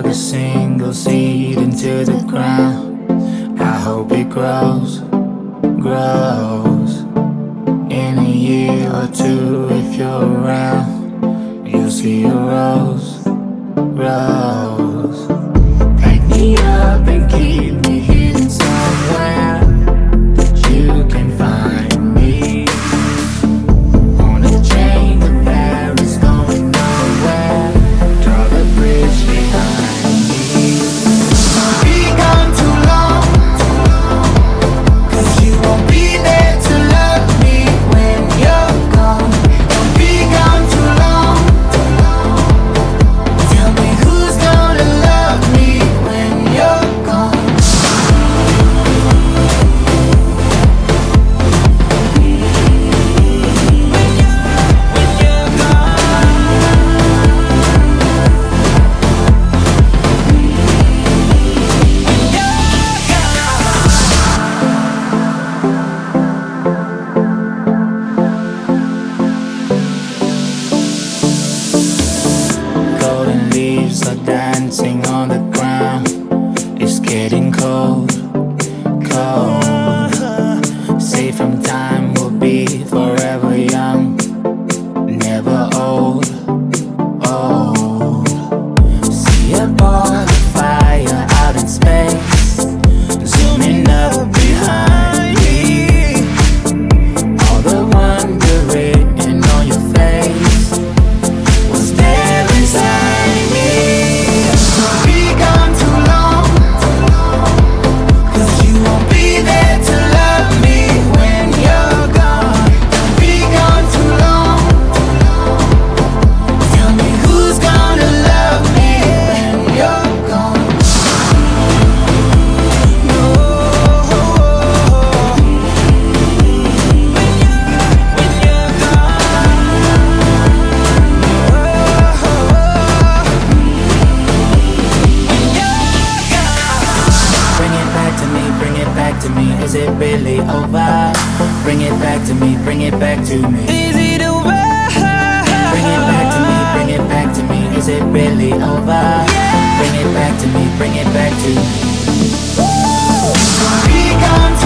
a single seed into the ground. I hope it grows, grows. In a year or two, if you're around, you'll see a rose, rose. Pick me up and keep me hidden somewhere that you can find me. On a train to Paris, going nowhere. Draw the bridge behind me. Don't be gone too long, 'cause you won't be there to love me when you're gone. Don't be gone too long. Tell me who's gonna love me when you're gone. Golden leaves are dancing on the ground. It's getting cold, cold. Safe from time, we'll be forever young, never old, old. See a ball of fire out in space, zooming up behind me. All the wonder written on your face was there inside me. Don't be gone too long, 'cause you won't be there to love me when you're gone. Don't be gone too long. Tell me who's gonna love me when you're gone. No. When you're Bring it back to me, bring it back to me. Is it really over? Bring it back to me, bring it back to me. Is it over? Bring it back to me, bring it back to me. Is it really over? Bring it back to me, bring it back to me. Don't be gone too